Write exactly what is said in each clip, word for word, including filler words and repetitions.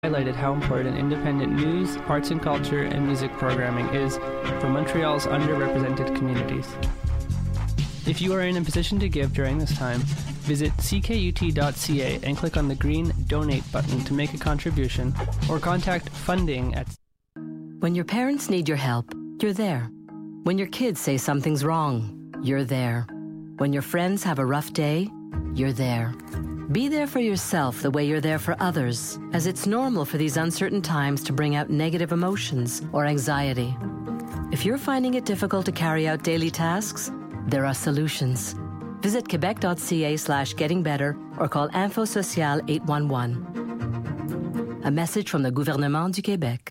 highlighted how important independent news, arts and culture, and music programming is for Montreal's underrepresented communities. If you are in a position to give during this time, visit c k u t dot c a and click on the green Donate button to make a contribution, or contact funding at... When your parents need your help, you're there. When your kids say something's wrong, you're there. When your friends have a rough day, you're there. Be there for yourself the way you're there for others, as it's normal for these uncertain times to bring out negative emotions or anxiety. If you're finding it difficult to carry out daily tasks, there are solutions. Visit quebec.ca slash getting better or call Info Social eight one one. A message from the Gouvernement du Québec.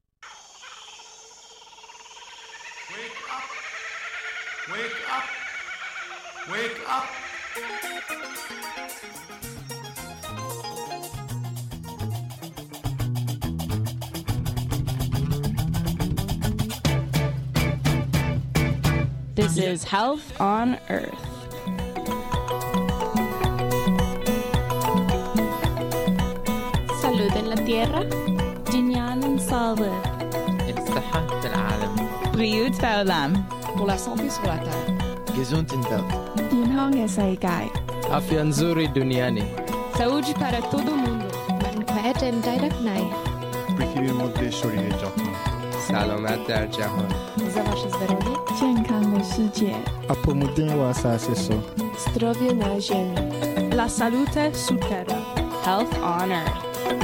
Wake up! Wake up! Wake up! This is Health on Earth. Salud en la tierra, Jinyan Salve. الصحة في العالم. بריאות בעולם. Pour la santé sur la terre. Gesund in Welt. 健康嘅世界. Afya nzuri duniani. Saúde para todo mundo. منفعة دايركتناي. পৃথিবীর মধ্যে ছড়িয়ে যত্ন. سلامت در جهان. За ваше здоровье. 健康的世界. Апомуден васасесо. Здоровье на земле. La salute su terra. Health on Earth.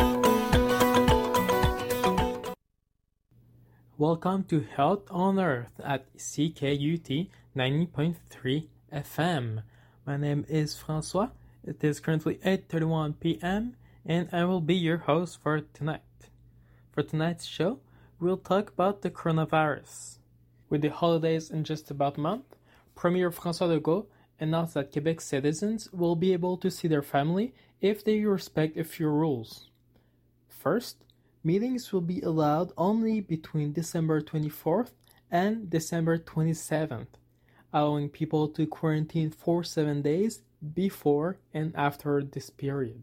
Welcome to Health on Earth at C K U T ninety point three F M. My name is Francois. It is currently eight thirty-one p.m. and I will be your host for tonight. For tonight's show, we'll talk about the coronavirus. With the holidays in just about a month, Premier François Legault announced that Quebec citizens will be able to see their family if they respect a few rules. First, meetings will be allowed only between December twenty-fourth and December twenty-seventh, allowing people to quarantine for seven days before and after this period.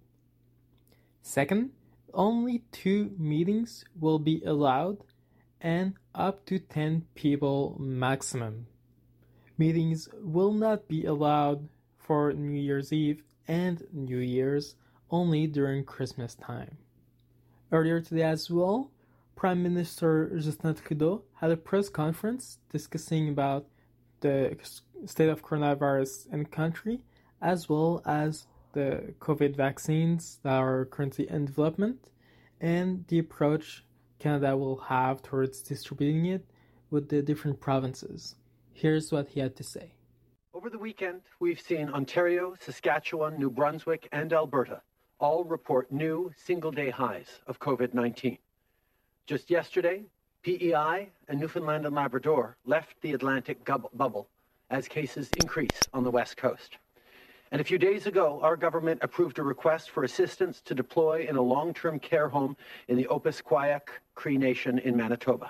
Second, only two meetings will be allowed and up to ten people maximum. Meetings will not be allowed for New Year's Eve and New Year's, only during Christmas time. Earlier today as well, Prime Minister Justin Trudeau had a press conference discussing about the state of coronavirus in the country, as well as the COVID vaccines that are currently in development, and the approach Canada will have towards distributing it with the different provinces. Here's what he had to say. Over the weekend, we've seen Ontario, Saskatchewan, New Brunswick, and Alberta all report new single-day highs of COVID nineteen. Just yesterday, P E I and Newfoundland and Labrador left the Atlantic gub- bubble as cases increase on the West Coast. And a few days ago, our government approved a request for assistance to deploy in a long-term care home in the Opaskwayak Cree Nation in Manitoba.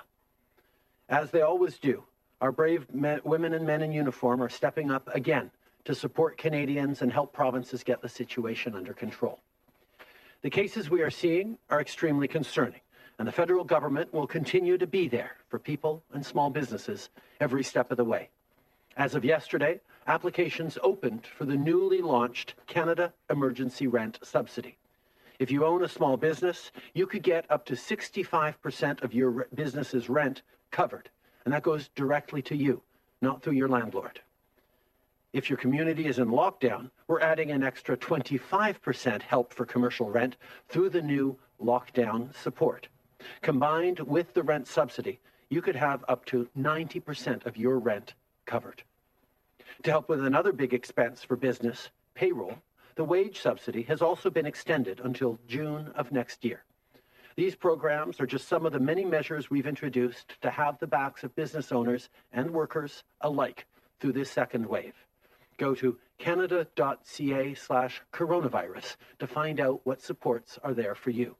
As they always do, our brave men, women and men in uniform are stepping up again to support Canadians and help provinces get the situation under control. The cases we are seeing are extremely concerning, and the federal government will continue to be there for people and small businesses every step of the way. As of yesterday, applications opened for the newly launched Canada Emergency Rent Subsidy. If you own a small business, you could get up to sixty-five percent of your business's rent covered, and that goes directly to you, not through your landlord. If your community is in lockdown, we're adding an extra twenty-five percent help for commercial rent through the new lockdown support. Combined with the rent subsidy, you could have up to ninety percent of your rent covered. To help with another big expense for business, payroll, the wage subsidy has also been extended until June of next year. These programs are just some of the many measures we've introduced to have the backs of business owners and workers alike through this second wave. Go to canada.ca slash coronavirus to find out what supports are there for you.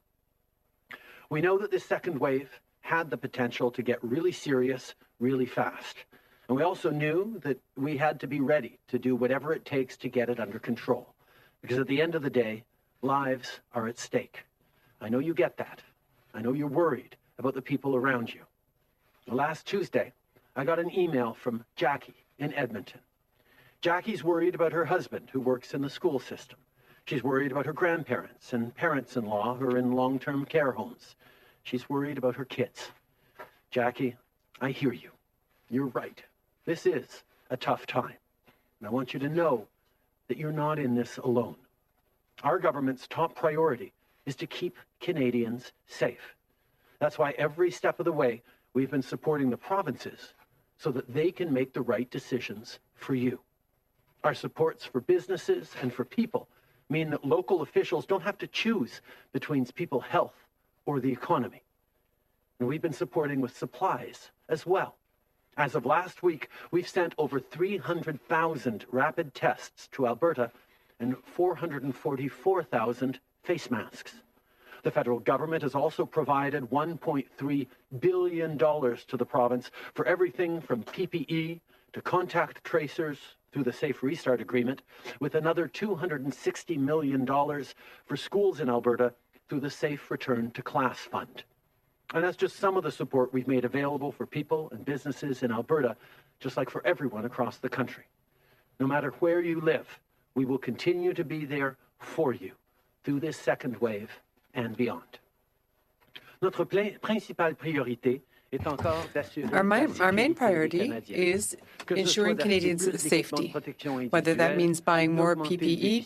We know that this second wave had the potential to get really serious really fast. And we also knew that we had to be ready to do whatever it takes to get it under control. Because at the end of the day, lives are at stake. I know you get that. I know you're worried about the people around you. Last Tuesday, I got an email from Jackie in Edmonton. Jackie's worried about her husband, who works in the school system. She's worried about her grandparents and parents-in-law who are in long-term care homes. She's worried about her kids. Jackie, I hear you. You're right. This is a tough time. And I want you to know that you're not in this alone. Our government's top priority is to keep Canadians safe. That's why every step of the way we've been supporting the provinces so that they can make the right decisions for you. Our supports for businesses and for people mean that local officials don't have to choose between people's health or the economy. And we've been supporting with supplies as well. As of last week, we've sent over three hundred thousand rapid tests to Alberta and four hundred forty-four thousand face masks. The federal government has also provided one point three billion dollars to the province for everything from P P E to contact tracers through the Safe Restart Agreement, with another two hundred sixty million dollars for schools in Alberta through the Safe Return to Class Fund. And that's just some of the support we've made available for people and businesses in Alberta, just like for everyone across the country. No matter where you live, we will continue to be there for you through this second wave and beyond. Notre principale priorité est encore d'assurer Our, main, our main priority is ensuring Canadians' safety, whether that means buying more P P E,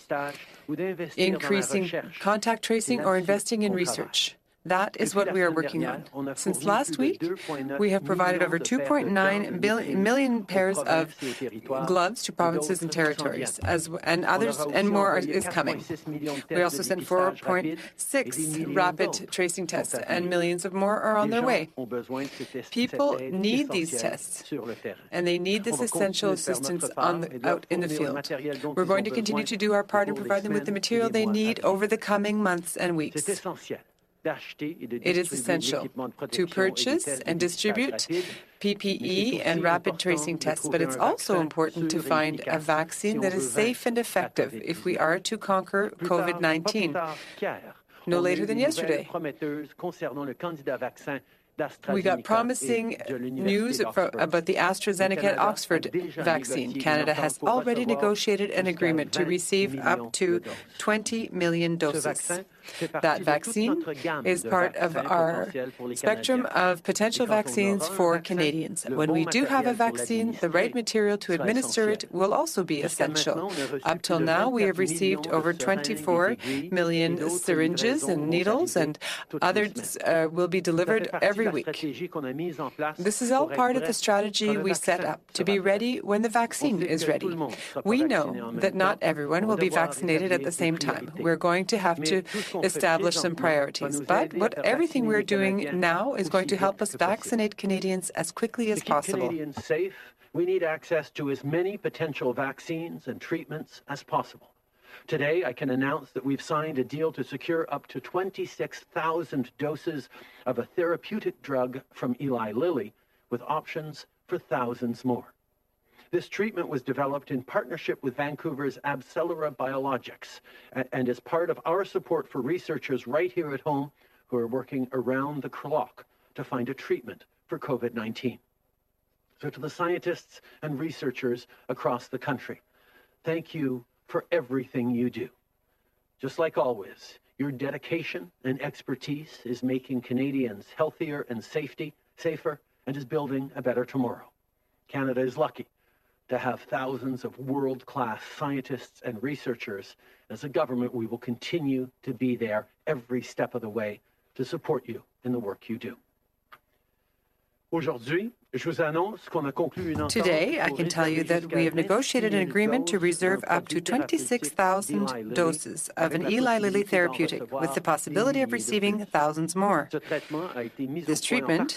increasing contact tracing, or investing in research. That is what we are working on. Since last week, we have provided over two point nine million pairs of gloves to provinces and territories, as, and others and more is coming. We also sent four point six rapid tracing tests, and millions of more are on their way. People need these tests, and they need this essential assistance on the, out in the field. We're going to continue to do our part and provide them with the material they need over the coming months and weeks. It is essential to purchase and distribute P P E and rapid tracing tests, but it's also important to find a vaccine that is safe and effective if we are to conquer COVID nineteen. No later than yesterday, we got promising news about the AstraZeneca and Oxford vaccine. Canada has already negotiated an agreement to receive up to twenty million doses. That vaccine is part of our spectrum of potential vaccines for Canadians. When we do have a vaccine, the right material to administer it will also be essential. Up till now, we have received over twenty-four million syringes and needles, and others uh, will be delivered every week. This is all part of the strategy we set up to be ready when the vaccine is ready. We know that not everyone will be vaccinated at the same time. We're going to have to establish some priorities, but what everything we're doing now is going to help us vaccinate Canadians as quickly as possible. To keep Canadians safe, we need access to as many potential vaccines and treatments as possible. Today, I can announce that we've signed a deal to secure up to twenty-six thousand doses of a therapeutic drug from Eli Lilly, with options for thousands more. This treatment was developed in partnership with Vancouver's AbCellera Biologics and is part of our support for researchers right here at home who are working around the clock to find a treatment for COVID nineteen. So to the scientists and researchers across the country, thank you for everything you do. Just like always, your dedication and expertise is making Canadians healthier and safety, safer, and is building a better tomorrow. Canada is lucky to have thousands of world-class scientists and researchers. As a government, we will continue to be there every step of the way to support you in the work you do. Aujourd'hui, Today, I can tell you that we have negotiated an agreement to reserve up to twenty-six thousand doses of an Eli Lilly therapeutic, with the possibility of receiving thousands more. This treatment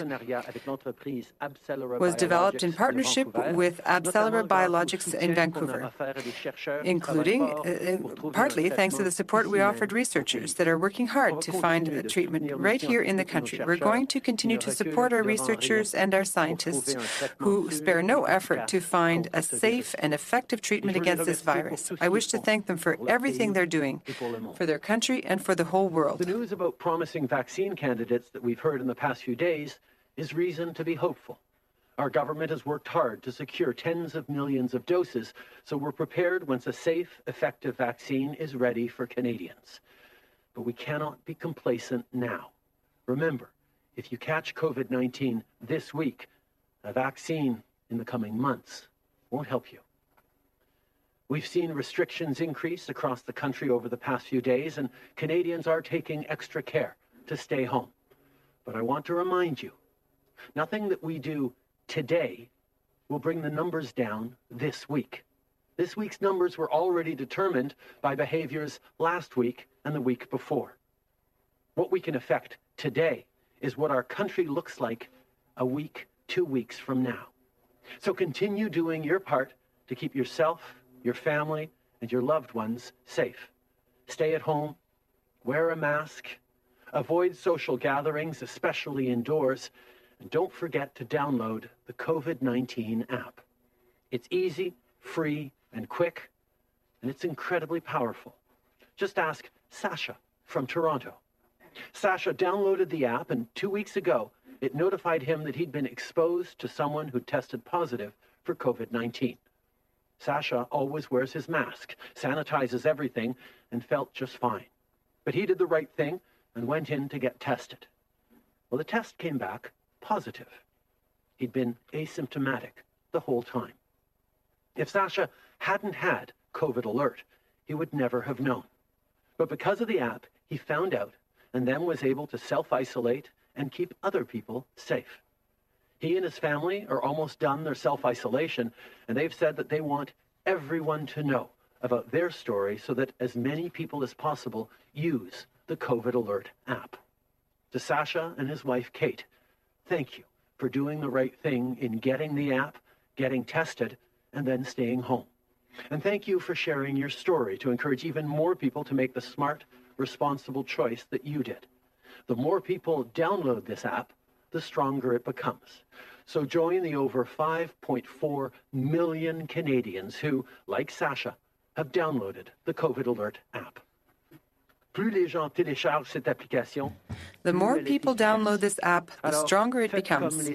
was developed in partnership with AbCellera Biologics in Vancouver, including, uh, partly thanks to the support we offered researchers that are working hard to find a treatment right here in the country. We're going to continue to support our researchers and our scientists scientists who spare no effort to find a safe and effective treatment against this virus. I wish to thank them for everything they're doing for their country and for the whole world. The news about promising vaccine candidates that we've heard in the past few days is reason to be hopeful. Our government has worked hard to secure tens of millions of doses, so we're prepared once a safe, effective vaccine is ready for Canadians. But we cannot be complacent now. Remember, if you catch COVID nineteen this week, a vaccine in the coming months won't help you. We've seen restrictions increase across the country over the past few days, and Canadians are taking extra care to stay home. But I want to remind you, nothing that we do today will bring the numbers down this week. This week's numbers were already determined by behaviors last week and the week before. What we can affect today is what our country looks like a week, two weeks from now. So continue doing your part to keep yourself, your family, and your loved ones safe. Stay at home, wear a mask, avoid social gatherings, especially indoors, and don't forget to download the COVID nineteen app. It's easy, free, and quick, and it's incredibly powerful. Just ask Sasha from Toronto. Sasha downloaded the app, and two weeks ago, it notified him that he'd been exposed to someone who tested positive for COVID nineteen. Sasha always wears his mask, sanitizes everything, and felt just fine. But he did the right thing and went in to get tested. Well, the test came back positive. He'd been asymptomatic the whole time. If Sasha hadn't had COVID alert, he would never have known. But because of the app, he found out and then was able to self-isolate and keep other people safe. He and his family are almost done their self-isolation, and they've said that they want everyone to know about their story so that as many people as possible use the COVID Alert app. To Sasha and his wife, Kate, thank you for doing the right thing in getting the app, getting tested, and then staying home. And thank you for sharing your story to encourage even more people to make the smart, responsible choice that you did. The more people download this app, the stronger it becomes. So join the over five point four million Canadians who, like Sasha, have downloaded the COVID Alert app. Plus les gens téléchargent cette application, the more people download this app, the stronger it becomes.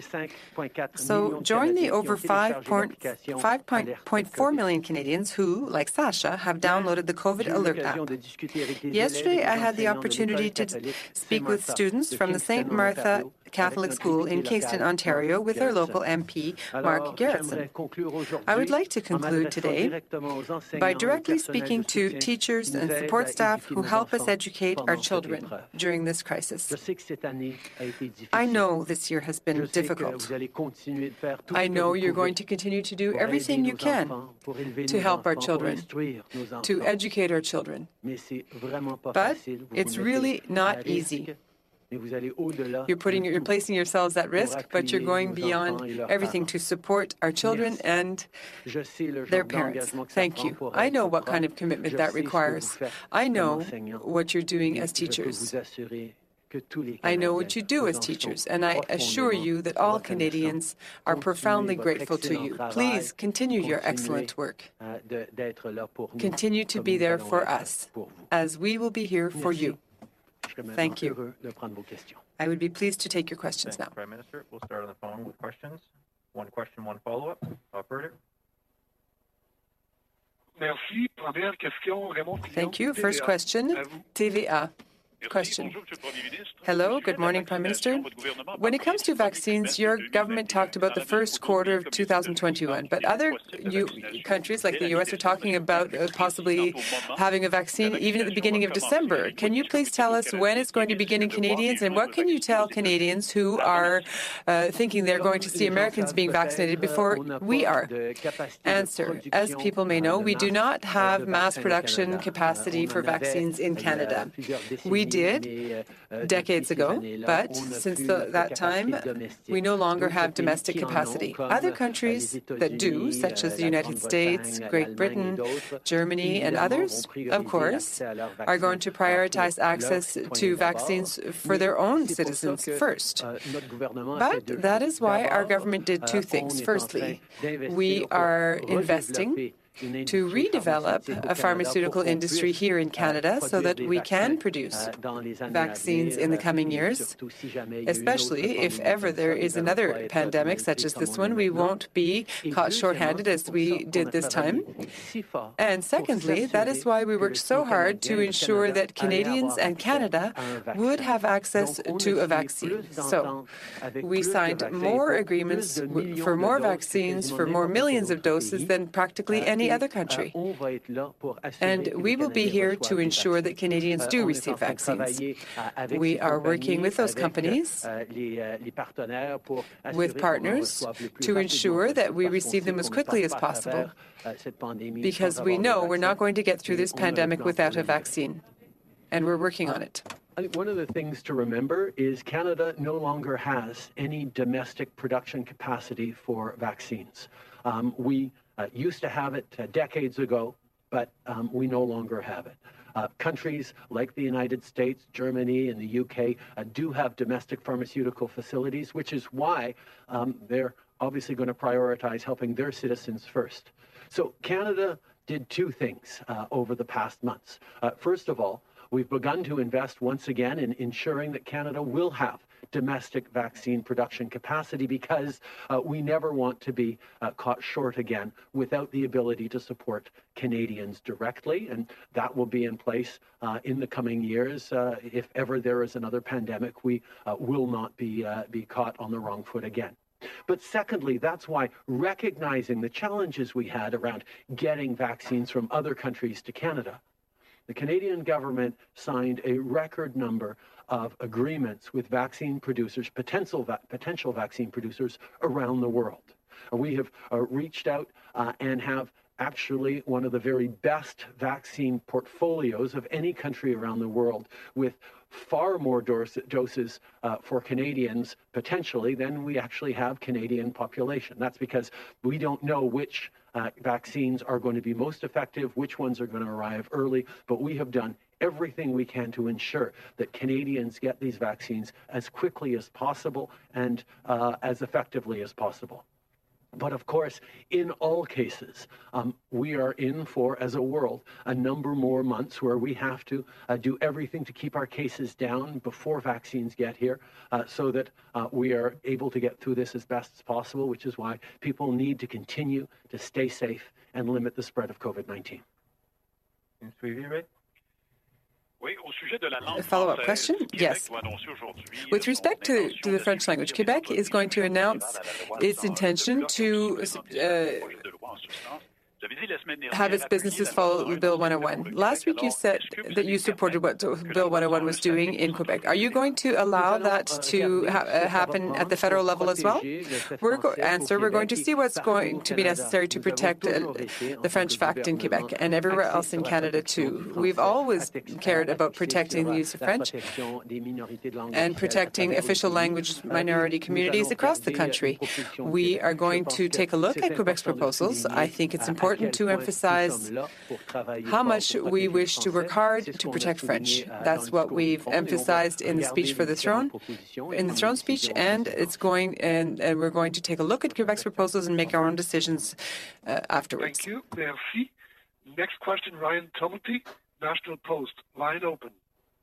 So join the over five point four million Canadians who, like Sasha, have downloaded the COVID Alert app. Yesterday, I had the opportunity to speak with students from the Saint Martha Catholic School in Kingston, Ontario, with our local M P, Mark Garretson. I would like to conclude today by directly speaking to teachers and support staff who help us educate our children during this crisis. I know this year has been difficult. I know you're going to continue to do everything you can to help our children, to educate our children. But it's really not easy. You're putting, you're placing yourselves at risk, but you're going beyond everything to support our children and their parents. Thank you. I know what kind of commitment that requires. I know what you're doing as teachers. I know what you do as teachers, and I assure you that all Canadians are profoundly grateful to you. Please continue your excellent work. Continue to be there for us, as we will be here for you. Thank you. I would be pleased to take your questions now. Prime Minister, we'll start on the phone with questions. One question, one follow-up. Operator. Thank you. First question, T V A. Question. Hello, good morning, Prime Minister. When it comes to vaccines, your government talked about the first quarter of two thousand twenty-one, but other U countries like the U S are talking about uh, possibly having a vaccine even at the beginning of December. Can you please tell us when it's going to begin in Canadians, and what can you tell Canadians who are uh, thinking they're going to see Americans being vaccinated before we are? Answer. As people may know, we do not have mass production capacity for vaccines in Canada. We did decades ago, but since the, that time, we no longer have domestic capacity. Other countries that do, such as the United States, Great Britain, Germany, and others, of course, are going to prioritize access to vaccines for their own citizens first. But that is why our government did two things. Firstly, we are investing to redevelop a pharmaceutical industry here in Canada so that we can produce vaccines in the coming years, especially if ever there is another pandemic such as this one. We won't be caught short-handed as we did this time. And secondly, that is why we worked so hard to ensure that Canadians and Canada would have access to a vaccine. So we signed more agreements for more vaccines, for more millions of doses than practically any other country. And we will be here to ensure that Canadians do receive vaccines. We are working with those companies, with partners, to ensure that we receive them as quickly as possible, because we know we're not going to get through this pandemic without a vaccine, and we're working on it. I think one of the things to remember is Canada no longer has any domestic production capacity for vaccines. Um, we uh, used to have it uh, decades ago, but um, we no longer have it. Uh, countries like the United States, Germany, and the U K uh, do have domestic pharmaceutical facilities, which is why um, they're obviously going to prioritize helping their citizens first. So Canada did two things uh, over the past months. Uh, first of all, we've begun to invest once again in ensuring that Canada will have domestic vaccine production capacity, because uh, we never want to be uh, caught short again without the ability to support Canadians directly, and that will be in place uh, in the coming years. Uh, if ever there is another pandemic, we uh, will not be, uh, be caught on the wrong foot again. But secondly, that's why recognizing the challenges we had around getting vaccines from other countries to Canada, the Canadian government signed a record number of agreements with vaccine producers, potential, va potential vaccine producers around the world. We have uh, reached out uh, and have actually one of the very best vaccine portfolios of any country around the world, with far more dos doses uh, for Canadians potentially than we actually have Canadian population. That's because we don't know which uh, vaccines are going to be most effective, which ones are going to arrive early, but we have done everything we can to ensure that Canadians get these vaccines as quickly as possible and uh, as effectively as possible. But of course, in all cases, um, we are in for, as a world, a number more months where we have to uh, do everything to keep our cases down before vaccines get here, uh, so that uh, we are able to get through this as best as possible, which is why people need to continue to stay safe and limit the spread of COVID nineteen. A follow-up question? Yes. With respect to, to the French language, Quebec is going to announce its intention to uh, have its businesses follow Bill one oh one. Last week you said that you supported what Bill one oh one was doing in Quebec. Are you going to allow that to ha uh, happen at the federal level as well? We're go answer, we're going to see what's going to be necessary to protect uh, the French fact in Quebec and everywhere else in Canada too. We've always cared about protecting the use of French and protecting official language minority communities across the country. We are going to take a look at Quebec's proposals. I think it's important to emphasize how much we wish to work hard to protect French. That's what we've emphasized in the speech for the throne, in the throne speech, and it's going and, and we're going to take a look at Quebec's proposals and make our own decisions uh, afterwards. Thank you. Merci. Next question, Ryan Tumulty, National Post. Line open.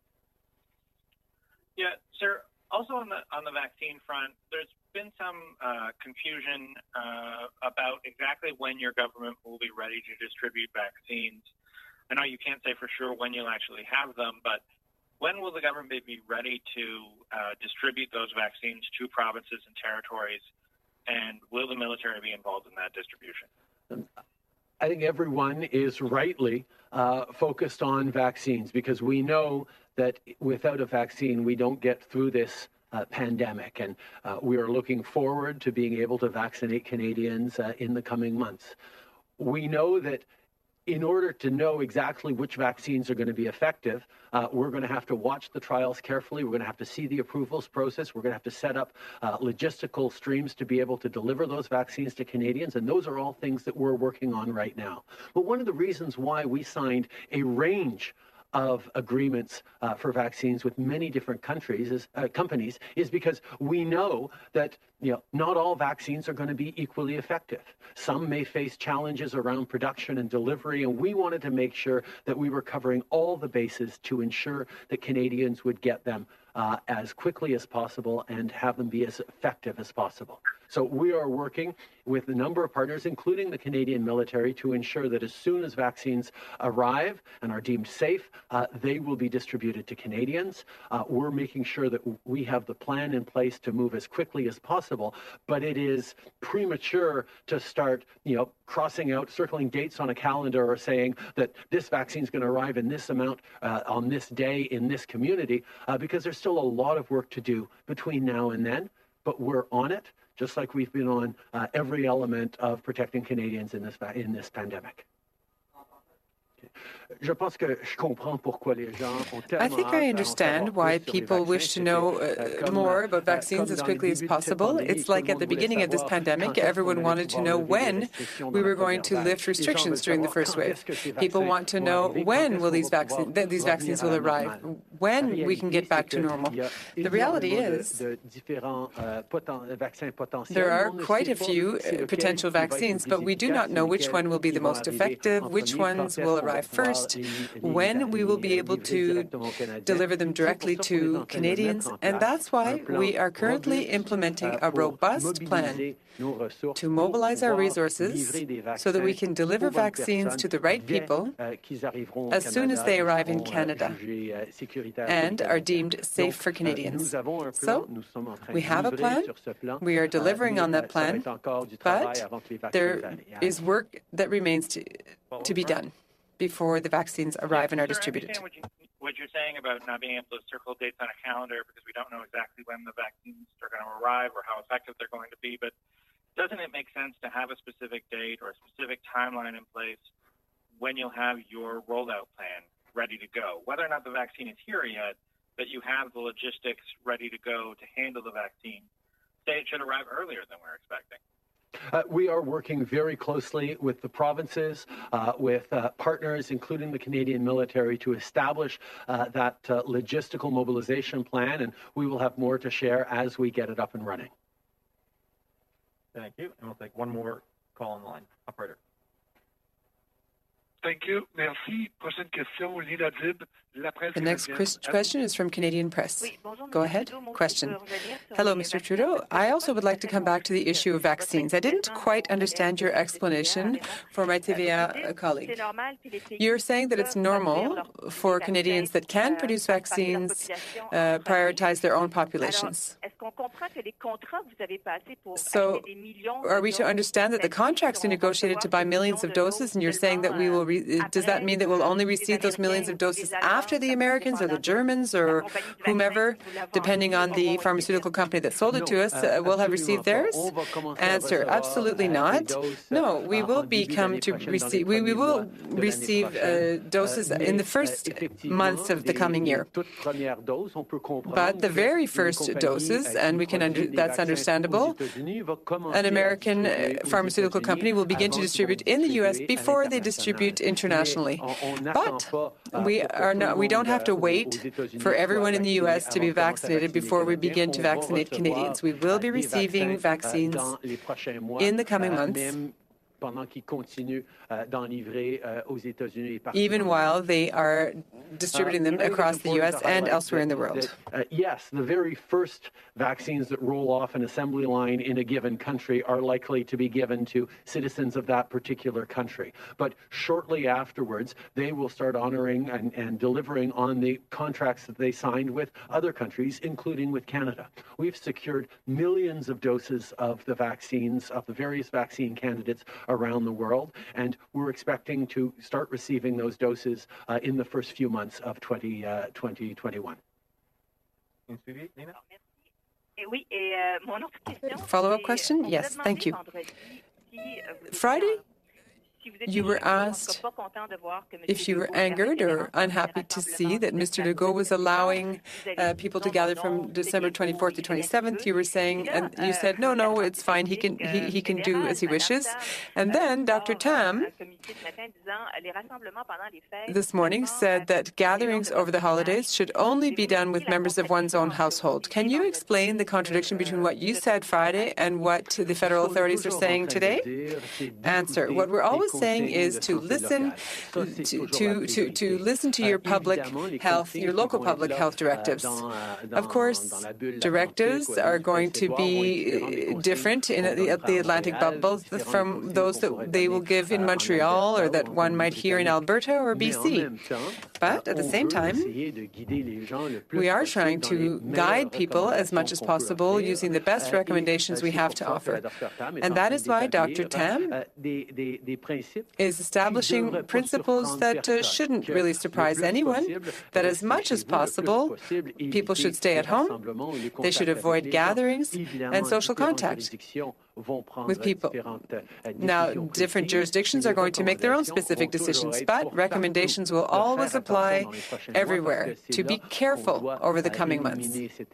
Yeah, sir. Also on the on the vaccine front, there's been some uh, confusion uh, about exactly when your government will be ready to distribute vaccines. I know you can't say for sure when you'll actually have them, but when will the government be ready to uh, distribute those vaccines to provinces and territories, and will the military be involved in that distribution? I think everyone is rightly uh, focused on vaccines, because we know that without a vaccine, we don't get through this uh, pandemic. And uh, we are looking forward to being able to vaccinate Canadians uh, in the coming months. We know that in order to know exactly which vaccines are going to be effective, uh, we're going to have to watch the trials carefully. We're going to have to see the approvals process. We're going to have to set up uh, logistical streams to be able to deliver those vaccines to Canadians. And those are all things that we're working on right now. But one of the reasons why we signed a range of agreements uh, for vaccines with many different countries is, uh, companies is because we know that you know not all vaccines are going to be equally effective. Some may face challenges around production and delivery, and we wanted to make sure that we were covering all the bases to ensure that Canadians would get them uh, as quickly as possible and have them be as effective as possible. So we are working with a number of partners, including the Canadian military, to ensure that as soon as vaccines arrive and are deemed safe, uh, they will be distributed to Canadians. Uh, we're making sure that we have the plan in place to move as quickly as possible, but it is premature to start, you know, crossing out, circling dates on a calendar or saying that this vaccine is going to arrive in this amount uh, on this day in this community, uh, because there's still a lot of work to do between now and then, but we're on it, just like we've been on uh, every element of protecting Canadians in this in this pandemic. I think I understand why people wish to know uh, more about vaccines as quickly as possible. It's like at the beginning of this pandemic, everyone wanted to know when we were going to lift restrictions during the first wave. People want to know when will these vaccines these vaccines will arrive, when we can get back to normal. The reality is there are quite a few uh, potential vaccines, but we do not know which one will be the most effective, which ones will arrive first, when we will be able to deliver them directly to Canadians, and that's why we are currently implementing a robust plan to mobilize our resources so that we can deliver vaccines to the right people as soon as they arrive in Canada and are deemed safe for Canadians. So we have a plan, we are delivering on that plan, but there is work that remains to, to be done before the vaccines arrive and are distributed. What, you, what you're saying about not being able to circle dates on a calendar because we don't know exactly when the vaccines are going to arrive or how effective they're going to be, but doesn't it make sense to have a specific date or a specific timeline in place when you'll have your rollout plan ready to go? Whether or not the vaccine is here yet, that you have the logistics ready to go to handle the vaccine. Say it should arrive earlier than we're expecting. Uh, we are working very closely with the provinces, uh, with uh, partners, including the Canadian military, to establish uh, that uh, logistical mobilization plan, and we will have more to share as we get it up and running. Thank you. And we'll take one more call on the line. Operator. Thank you. Merci. Prochaine question, Olivier Ladib. The next question is from Canadian Press. Go ahead. Question. Hello, Mister Trudeau. I also would like to come back to the issue of vaccines. I didn't quite understand your explanation for my T V A colleague. You're saying that it's normal for Canadians that can produce vaccines uh, prioritize their own populations. So are we to understand that the contracts are negotiated to buy millions of doses, and you're saying that we will, re- does that mean that we'll only receive those millions of doses after the Americans or the Germans or whomever, depending on the pharmaceutical company that sold it to us, uh, will have received theirs? Answer, absolutely not. No, we will become to receive, we, we will receive uh, doses in the first months of the coming year. But the very first doses, and we can under, that's understandable, an American uh, pharmaceutical company will begin to distribute in the U S before they distribute internationally. But we are not, we don't have to wait for everyone in the U S to be vaccinated before we begin to vaccinate Canadians. We will be receiving vaccines in the coming months, even while they are distributing them across the U S and elsewhere in the world. Uh, yes, the very first vaccines that roll off an assembly line in a given country are likely to be given to citizens of that particular country. But shortly afterwards, they will start honoring and, and delivering on the contracts that they signed with other countries, including with Canada. We've secured millions of doses of the vaccines, of the various vaccine candidates around the world, and we're expecting to start receiving those doses uh, in the first few months of twenty twenty-one. Follow-up question? Yes, thank you. Friday, you were asked if you were angered or unhappy to see that Mister Legault was allowing uh, people to gather from December twenty-fourth to twenty-seventh, you were saying, and you said, no, no, it's fine, he can he, he can do as he wishes. And then Doctor Tam this morning said that gatherings over the holidays should only be done with members of one's own household. Can you explain the contradiction between what you said Friday and what the federal authorities are saying today? Answer. What we're always saying is to listen to, to, to, to listen to your public health, your local public health directives. Of course, directives are going to be different in the, the Atlantic bubble from those that they will give in Montreal or that one might hear in Alberta or B C. But at the same time, we are trying to guide people as much as possible using the best recommendations we have to offer. And that is why Doctor Tam is establishing principles that uh, shouldn't really surprise anyone, that as much as possible, people should stay at home, they should avoid gatherings and social contact with people. Now, different jurisdictions are going to make their own specific decisions, but recommendations will always apply everywhere to be careful over the coming months,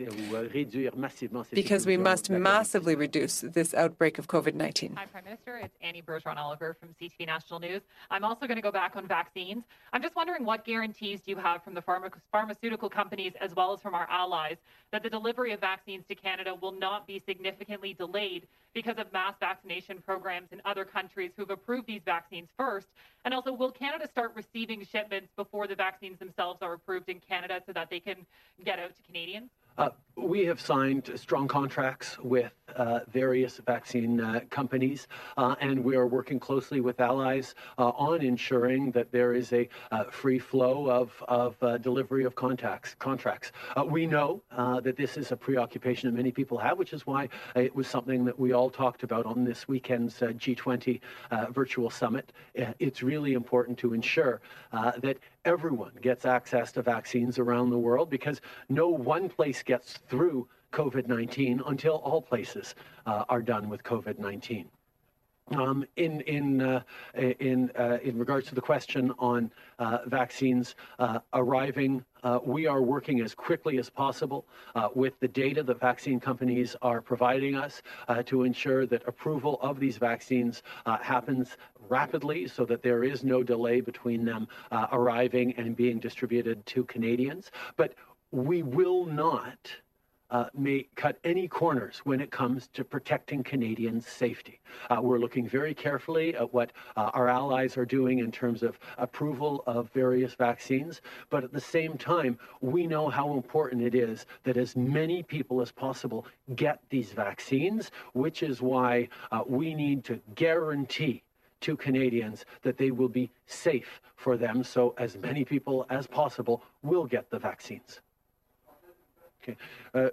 because we must massively reduce this outbreak of COVID nineteen. Hi, Prime Minister. It's Annie Bergeron-Oliver from C T V National News. I'm also going to go back on vaccines. I'm just wondering, what guarantees do you have from the pharma pharmaceutical companies as well as from our allies that the delivery of vaccines to Canada will not be significantly delayed because of mass vaccination programs in other countries who've approved these vaccines first? And also, will Canada start receiving shipments before the vaccines themselves are approved in Canada so that they can get out to Canadians? Uh, we have signed strong contracts with uh, various vaccine uh, companies, uh, and we are working closely with allies uh, on ensuring that there is a uh, free flow of, of uh, delivery of contacts, contracts. Uh, we know uh, that this is a preoccupation that many people have, which is why it was something that we all talked about on this weekend's uh, G twenty uh, virtual summit. Uh, it's really important to ensure uh, that everyone gets access to vaccines around the world, because no one place gets through COVID nineteen until all places uh, are done with COVID nineteen. Um, in in uh, in uh, in regards to the question on uh, vaccines uh, arriving, uh, we are working as quickly as possible uh, with the data that vaccine companies are providing us uh, to ensure that approval of these vaccines uh, happens rapidly, so that there is no delay between them uh, arriving and being distributed to Canadians. But we will not Uh, may cut any corners when it comes to protecting Canadians' safety. Uh, we're looking very carefully at what uh, our allies are doing in terms of approval of various vaccines, but at the same time, we know how important it is that as many people as possible get these vaccines, which is why uh, we need to guarantee to Canadians that they will be safe for them, so as many people as possible will get the vaccines. Okay. Uh,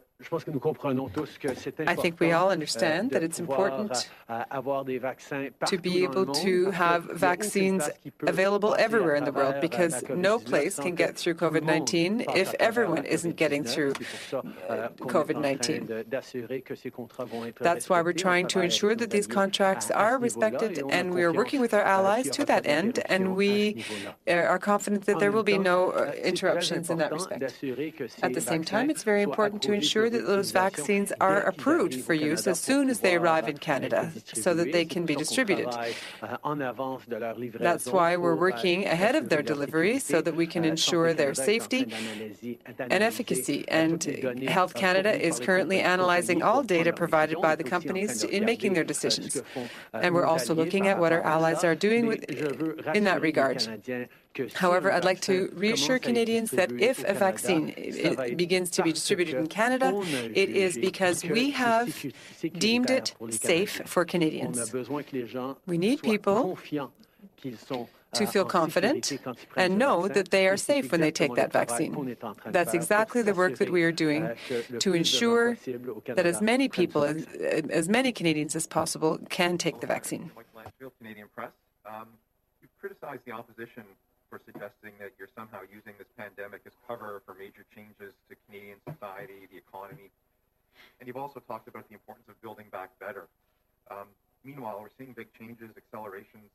I think we all understand that it's important to be able to have vaccines available everywhere in the world, because no place can get through COVID nineteen if everyone isn't getting through COVID nineteen. That's why we're trying to ensure that these contracts are respected, and we are working with our allies to that end, and we are confident that there will be no interruptions in that respect. At the same time, it's very important to ensure that those vaccines are approved for use as soon as they arrive in Canada, so that they can be distributed. That's why we're working ahead of their delivery, so that we can ensure their safety and efficacy. And Health Canada is currently analyzing all data provided by the companies in making their decisions. And we're also looking at what our allies are doing with, in that regard. However, I'd like to reassure Canadians that if a vaccine begins to be distributed in Canada, it is because we have deemed it safe for Canadians. We need people to feel confident and know that they are safe when they take that vaccine. That's exactly the work that we are doing to ensure that as many people, as, as many Canadians as possible can take the vaccine. Canadian Press, um, you've criticized the opposition for suggesting that you're somehow using this pandemic as cover for major changes to Canadian society, the economy. And you've also talked about the importance of building back better. Um, meanwhile, we're seeing big changes, accelerations in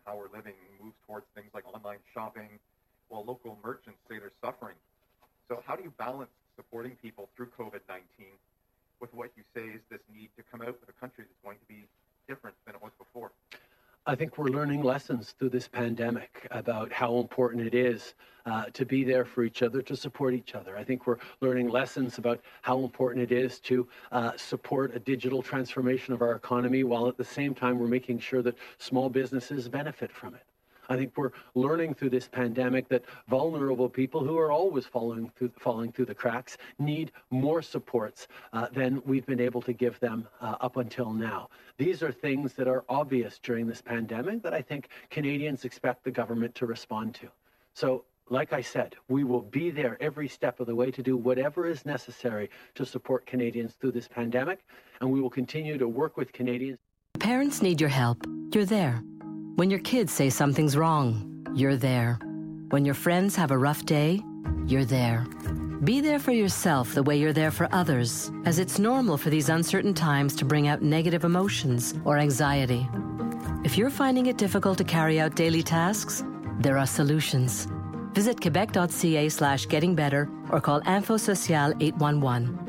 how we're living moves towards things like online shopping, while local merchants say they're suffering. So how do you balance supporting people through COVID nineteen with what you say is this need to come out with a country that's going to be different than it was before? I think we're learning lessons through this pandemic about how important it is uh, to be there for each other, to support each other. I think we're learning lessons about how important it is to uh, support a digital transformation of our economy, while at the same time we're making sure that small businesses benefit from it. I think we're learning through this pandemic that vulnerable people who are always falling through, falling through the cracks need more supports uh, than we've been able to give them uh, up until now. These are things that are obvious during this pandemic that I think Canadians expect the government to respond to. So, like I said, we will be there every step of the way to do whatever is necessary to support Canadians through this pandemic, and we will continue to work with Canadians. Parents need your help. You're there. When your kids say something's wrong, you're there. When your friends have a rough day, you're there. Be there for yourself the way you're there for others, as it's normal for these uncertain times to bring out negative emotions or anxiety. If you're finding it difficult to carry out daily tasks, there are solutions. Visit quebec.ca slash getting better or call Info Social eight one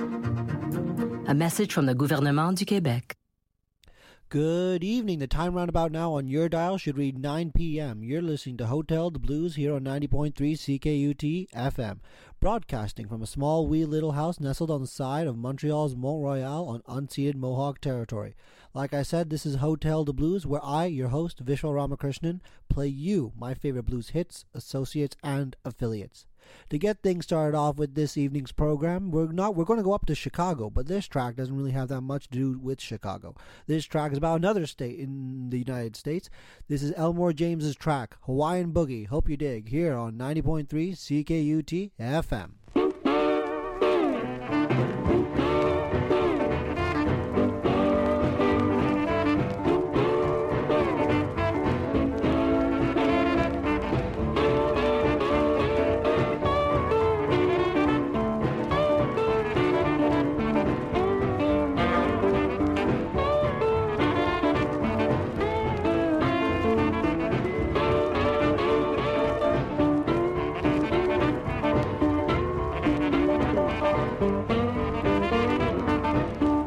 one. A message from the Gouvernement du Québec. Good evening. The time roundabout now on your dial should read nine p.m. You're listening to Hotel de Blues here on ninety point three C K U T F M, broadcasting from a small wee little house nestled on the side of Montreal's Mont-Royal on unceded Mohawk territory. Like I said, this is Hotel de Blues, where I, your host, Vishal Ramakrishnan, play you my favorite blues hits, associates, and affiliates. To get things started off with this evening's program, we're not we're going to go up to Chicago, but this track doesn't really have that much to do with Chicago. This track is about another state in the United States. This is Elmore James's track, Hawaiian Boogie. Hope you dig, here on ninety point three C K U T F M.